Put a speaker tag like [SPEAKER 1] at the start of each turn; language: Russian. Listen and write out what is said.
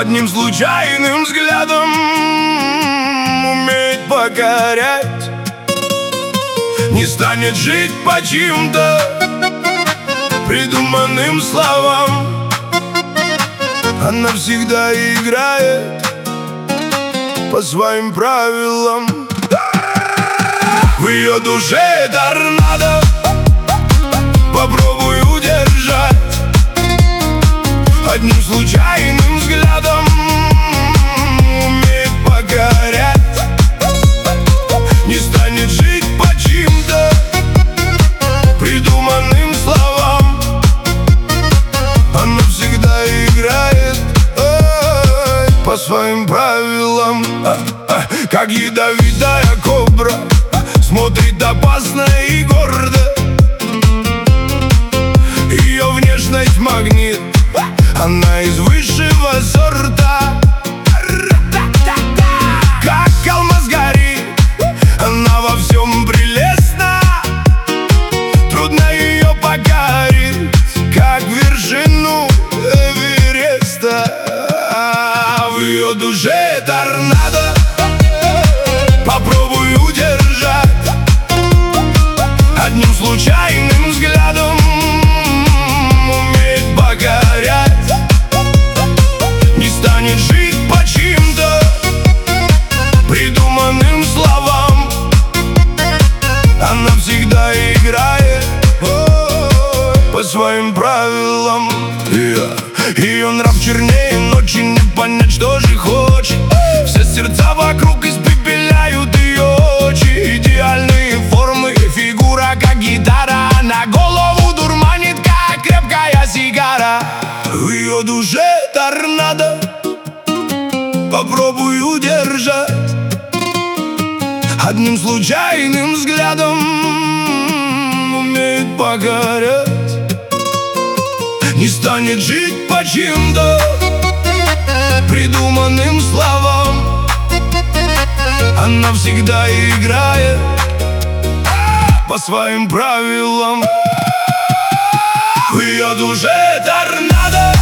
[SPEAKER 1] одним случайным взглядом умеет покорять, не станет жить по чьим-то придуманным словам. Она всегда играет по своим правилам. В ее душе торнадо, попробуй удержать. Одним случайным взглядом умеет покорять, не станет жить по чьим-то придуманным словам. Она всегда играет по своим правилам. Как ядовитая кобра, смотрит опасно и гордо. Ее внешность магнит, она из высшего сорта. Как алмаз горит, она во всем прелестна. Трудно ее покорить, как вершину Эвереста. В ее душе торнадо, попробуй удержать. Одним случайным взглядом умеет покорять, не станет жить по чьим-то придуманным словам. Она всегда играет по своим правилам. Ее нрав чернее ночи, не понять, что же хочет. Все сердца вокруг испепеляют ее очи. Идеальные формы, фигура как гитара, на голову дурманит, как крепкая сигара. В ее душе торнадо, попробуй удержать. Одним случайным взглядом умеет покорять, не станет жить по чьим-то придуманным словам. Она всегда играет по своим правилам. В ее душе торнадо,